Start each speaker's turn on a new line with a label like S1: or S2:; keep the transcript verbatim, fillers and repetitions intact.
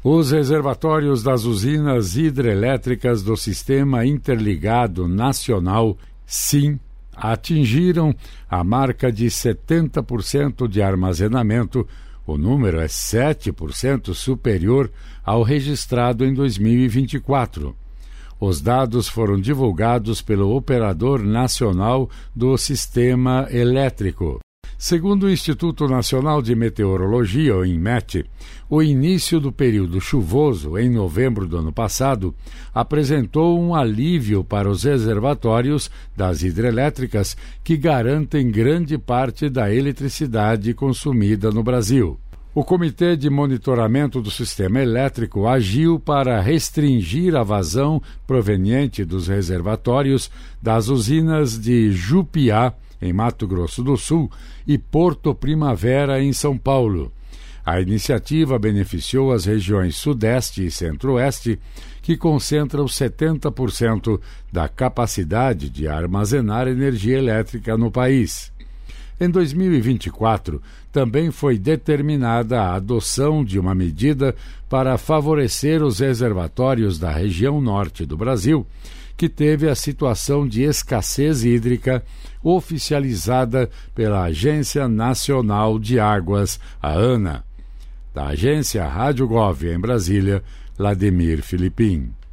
S1: Os reservatórios das usinas hidrelétricas do Sistema Interligado Nacional, SIN, atingiram a marca de setenta por cento de armazenamento. O número é sete por cento superior ao registrado em dois mil e vinte e quatro. Os dados foram divulgados pelo Operador Nacional do Sistema Elétrico. Segundo o Instituto Nacional de Meteorologia, o INMET, o início do período chuvoso, em novembro do ano passado, apresentou um alívio para os reservatórios das hidrelétricas que garantem grande parte da eletricidade consumida no Brasil. O Comitê de Monitoramento do Sistema Elétrico agiu para restringir a vazão proveniente dos reservatórios das usinas de Jupiá, em Mato Grosso do Sul, e Porto Primavera, em São Paulo. A iniciativa beneficiou as regiões Sudeste e Centro-Oeste, que concentram setenta por cento da capacidade de armazenar energia elétrica no país. Em dois mil e vinte e quatro, também foi determinada a adoção de uma medida para favorecer os reservatórios da região norte do Brasil, que teve a situação de escassez hídrica oficializada pela Agência Nacional de Águas, a ANA. Da agência Rádio Gov em Brasília, Lademir Filipim.